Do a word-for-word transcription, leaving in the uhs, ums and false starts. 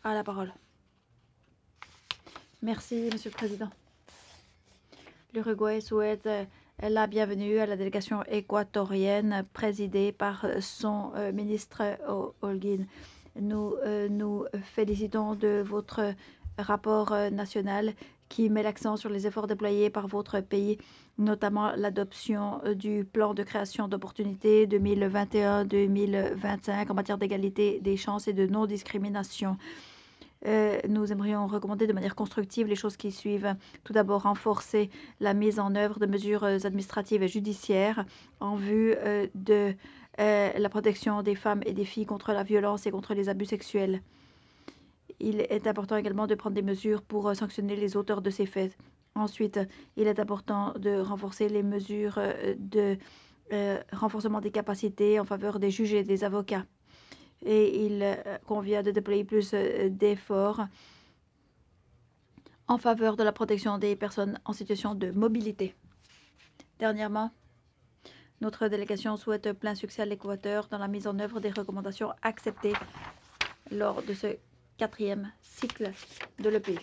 a la parole. Merci, Monsieur le Président. L'Uruguay souhaite euh, la bienvenue à la délégation équatorienne présidée par son euh, ministre euh, Holguín. Nous euh, nous félicitons de votre rapport euh, national qui met l'accent sur les efforts déployés par votre pays, notamment l'adoption euh, du plan de création d'opportunités deux mille vingt et un deux mille vingt-cinq en matière d'égalité des chances et de non-discrimination. Euh, nous aimerions recommander de manière constructive les choses qui suivent. Tout d'abord, renforcer la mise en œuvre de mesures euh, administratives et judiciaires en vue euh, de euh, la protection des femmes et des filles contre la violence et contre les abus sexuels. Il est important également de prendre des mesures pour euh, sanctionner les auteurs de ces faits. Ensuite, il est important de renforcer les mesures euh, de euh, renforcement des capacités en faveur des juges et des avocats. Et il euh, convient de déployer plus euh, d'efforts en faveur de la protection des personnes en situation de mobilité. Dernièrement, notre délégation souhaite plein succès à l'Équateur dans la mise en œuvre des recommandations acceptées lors de ce quatrième cycle de l'E P.